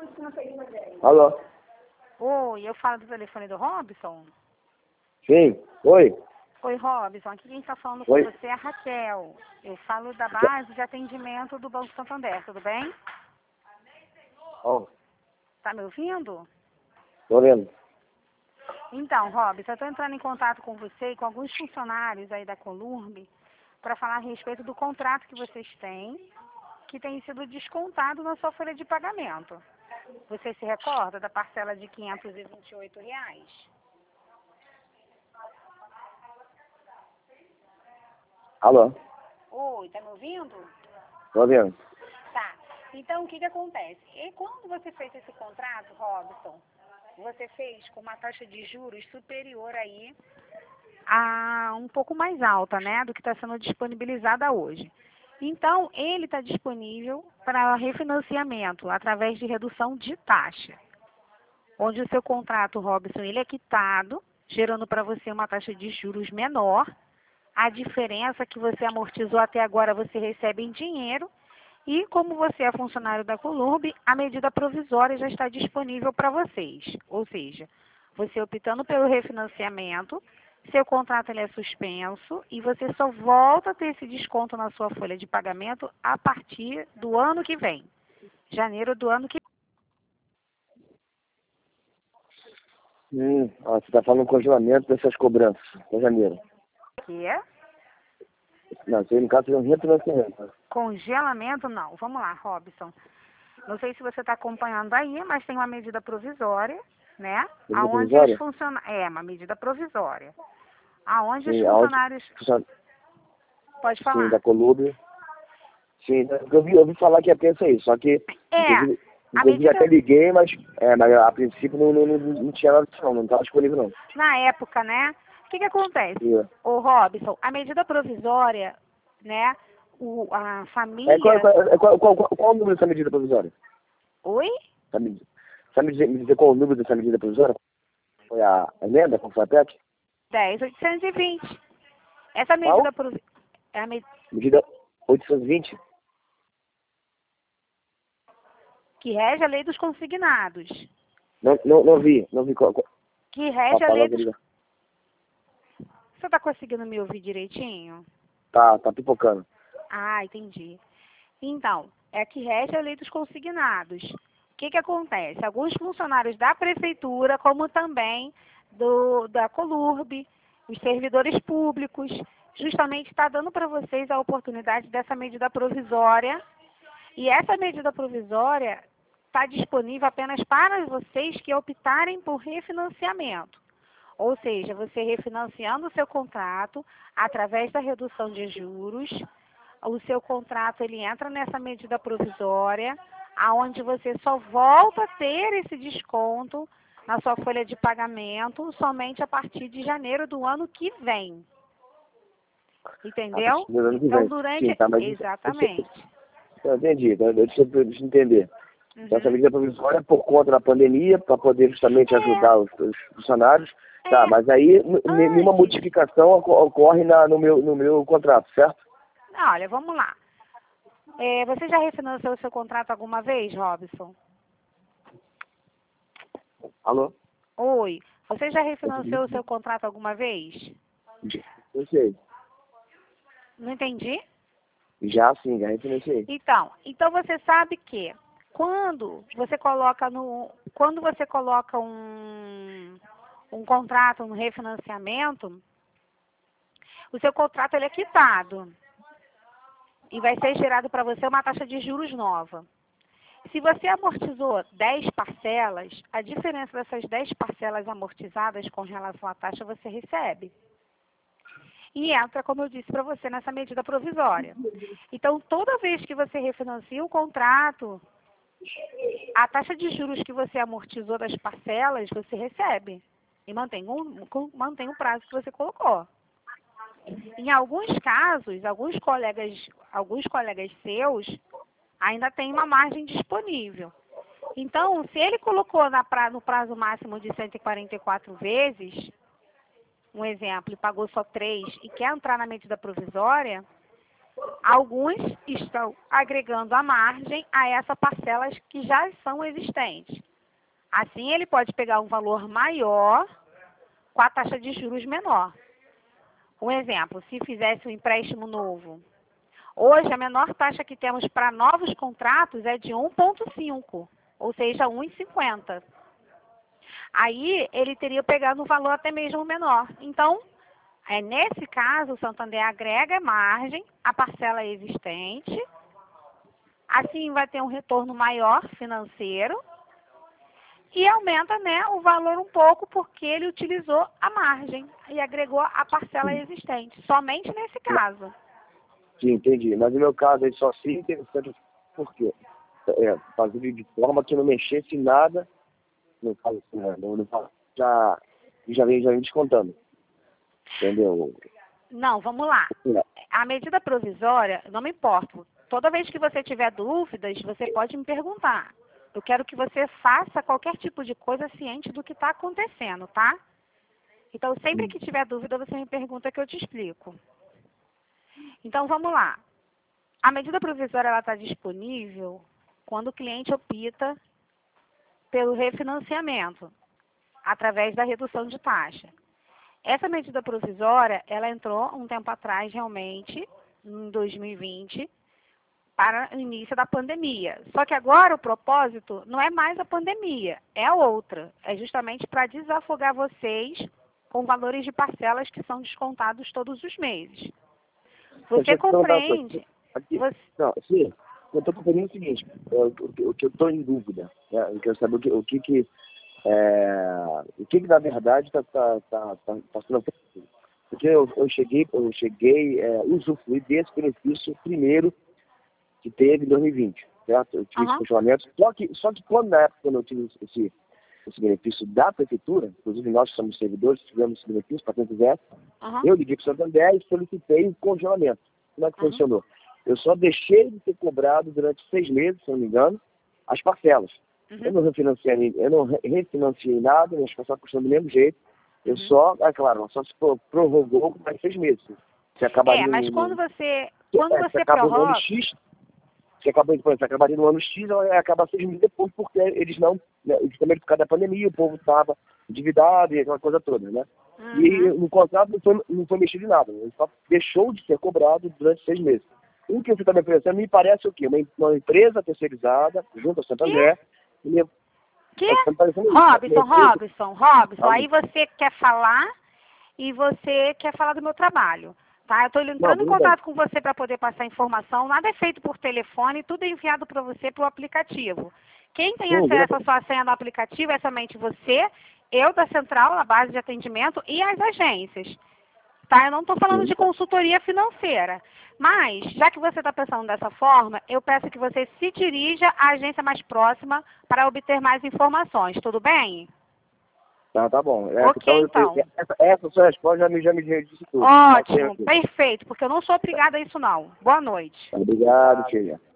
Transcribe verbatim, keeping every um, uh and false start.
Alô? Oi, eu falo do telefone do Robson? Sim, oi. Oi, Robson, aqui quem está falando Oi. com você é a Raquel. Eu falo da base de atendimento do Banco Santander, tudo bem? Ó, Tá me ouvindo? tô vendo. Então, Robson, eu estou entrando em contato com você e com alguns funcionários aí da Colurb para falar a respeito do contrato que vocês têm, que tem sido descontado na sua folha de pagamento. Você se recorda da parcela de quinhentos e vinte e oito reais? Alô? Oi, tá me ouvindo? Tô vendo. Tá. Então, o que que acontece? E quando você fez esse contrato, Robson, você fez com uma taxa de juros superior aí a um pouco mais alta, né, do que está sendo disponibilizada hoje. Então, ele está disponível para refinanciamento através de redução de taxa, onde o seu contrato, Robson, ele é quitado, gerando para você uma taxa de juros menor. A diferença que você amortizou até agora você recebe em dinheiro. E como você é funcionário da Colurb, a medida provisória já está disponível para vocês. Ou seja, você optando pelo refinanciamento, seu contrato ele é suspenso e você só volta a ter esse desconto na sua folha de pagamento a partir do ano que vem. Janeiro do ano que Hum, ó, você tá falando congelamento dessas cobranças, em janeiro. vem. É? Não, isso aí no caso é um refinanciamento. Congelamento, não. Vamos lá, Robson. Não sei se você está acompanhando aí, mas tem uma medida provisória, né? Medida Aonde os provisória? funcionários... É, uma medida provisória. Aonde os Sim, aonde, funcionários... Pode sim, da falar. Colúbia. Sim, eu ouvi, eu ouvi falar que ia ter isso aí, só que, É, inclusive, a inclusive medida... até liguei, mas, é, mas a princípio não, não, não, não tinha nada disso não, não estava disponível não. Na época, né? O que que acontece? E, Ô, Robson, a medida provisória, né? O, a é, qual, família... qual, é, qual, qual, qual, qual o número dessa medida provisória? Oi? Sabe, me sabe me dizer, me dizer qual o número dessa medida provisória? Foi a a emenda, qual foi a P E C? dez mil oitocentos e vinte. Essa Qual? medida provisória... É a medida Medida oitocentos e vinte? que rege a lei dos consignados. Não, não, não vi, não vi qual, qual, Que qual rege a lei palavra dos... ele... Você está conseguindo me ouvir direitinho? Tá, tá pipocando. Ah, entendi. Então, é que rege a lei dos consignados. O que que acontece? Alguns funcionários da prefeitura, como também do, da Colurb, os servidores públicos, justamente está dando para vocês a oportunidade dessa medida provisória. E essa medida provisória está disponível apenas para vocês que optarem por refinanciamento. Ou seja, você refinanciando o seu contrato através da redução de juros, o seu contrato ele entra nessa medida provisória, aonde você só volta a ter esse desconto na sua folha de pagamento somente a partir de janeiro do ano que vem. Entendeu? Ah, ano que Então, vem. Sim, durante... tá, mas isso, Exatamente. eu entendi, tá, deixa, eu- deixa eu entender. Então, essa Uhum. medida provisória é por conta da pandemia, para poder justamente ajudar os, os funcionários. Tá, É, mas aí n- n- nenhuma antes... modificação oco- ocorre na, no, meu, no meu contrato, certo? Olha, vamos lá. É, você já refinanciou o seu contrato alguma vez, Robson? Alô? Oi. Você já refinanciou o Eu seu contrato alguma vez? sei. Não entendi? Já sim, já refinanciei. Então, então você sabe que quando você coloca no, quando você coloca um, um contrato, um refinanciamento, o seu contrato ele é quitado e vai ser gerado para você uma taxa de juros nova. Se você amortizou dez parcelas, a diferença dessas dez parcelas amortizadas com relação à taxa você recebe. E entra, como eu disse para você, nessa medida provisória. Então, toda vez que você refinancia o contrato, a taxa de juros que você amortizou das parcelas, você recebe. E mantém, um, mantém o prazo que você colocou. Em alguns casos, alguns colegas, alguns colegas seus ainda têm uma margem disponível. Então, se ele colocou na pra, no prazo máximo de cento e quarenta e quatro vezes, um exemplo, e pagou só três e quer entrar na medida provisória, Alguns estão agregando a margem a essas parcelas que já são existentes. Assim, ele pode pegar um valor maior com a taxa de juros menor. Um exemplo, se fizesse um empréstimo novo. Hoje, a menor taxa que temos para novos contratos é de um vírgula cinco, ou seja, um vírgula cinquenta. Aí, ele teria pegado um valor até mesmo menor. Então, é, nesse caso, o Santander agrega margem à parcela existente. Assim, vai ter um retorno maior financeiro. E aumenta, né, o valor um pouco porque ele utilizou a margem e agregou a parcela existente. Somente nesse caso. Sim, entendi. Mas no meu caso, ele só seria interessante por quê? É, fazer de forma que não mexesse em nada, no caso, né, no, no, já, já vem já vem descontando. Entendeu? Não, vamos lá. A medida provisória, não me importa. Toda vez que você tiver dúvidas, você pode me perguntar. Eu quero que você faça qualquer tipo de coisa ciente do que está acontecendo, tá? Então, sempre que tiver dúvida, você me pergunta que eu te explico. Então, vamos lá. A medida provisória está disponível quando o cliente opta pelo refinanciamento, através da redução de taxa. Essa medida provisória, ela entrou um tempo atrás, realmente, em dois mil e vinte, para o início da pandemia. Só que agora o propósito não é mais a pandemia, é outra. É justamente para desafogar vocês com valores de parcelas que são descontados todos os meses. Você compreende? Aqui, você... Não, sim, eu estou compreendendo o seguinte, o, o, o que eu estou em dúvida, né? Eu quero saber o que, o que, que É, o que, que na verdade está tá, tá, tá, tá sendo feito. Porque eu, eu cheguei, eu cheguei é, usufruir desse benefício primeiro que teve em dois mil e vinte, certo? Eu tive Uhum. esse questionamento, só que, só que quando na época quando eu tive esse, esse benefício da prefeitura, inclusive nós que somos servidores, tivemos esse benefício para quem quisesse, Uhum. eu liguei para o Santander e solicitei um congelamento. Como é que uhum. funcionou? Eu só deixei de ser cobrado durante seis meses, se não me engano, as parcelas. Uhum. Eu não refinanciei, eu não refinanciei nada, meus parcelas custam do mesmo jeito. Eu uhum. só, é claro, só se prorrogou por mais seis meses. Você acabaria é, mas no, quando você, quando é, você, você acaba prorroga... no ano X, você, acaba, você acabaria no ano X, acaba seis meses depois, porque eles não, né, também por causa da pandemia, o povo estava endividado e aquela coisa toda, né? Uhum. E no contrato não foi, não foi mexido em nada, ele só deixou de ser cobrado durante seis meses. O que você está me oferecendo me parece o quê? Uma, uma empresa terceirizada, junto ao Santander. Que? Que? Robson, Robson, Robson, aí você quer falar e você quer falar do meu trabalho, tá? Eu estou entrando em contato com você para poder passar informação, nada é feito por telefone, tudo é enviado para você pelo aplicativo. Quem tem acesso à sua senha no aplicativo é somente você, eu da central, a base de atendimento e as agências. Tá? Eu não estou falando de consultoria financeira. Mas, já que você está pensando dessa forma, eu peço que você se dirija à agência mais próxima para obter mais informações. Tudo bem? Tá, tá bom. Essa, ok, então. então. Essa, essa sua resposta já me, já me disse tudo. Ótimo, perfeito, porque eu não sou obrigada a isso não. Boa noite. Obrigado, tia.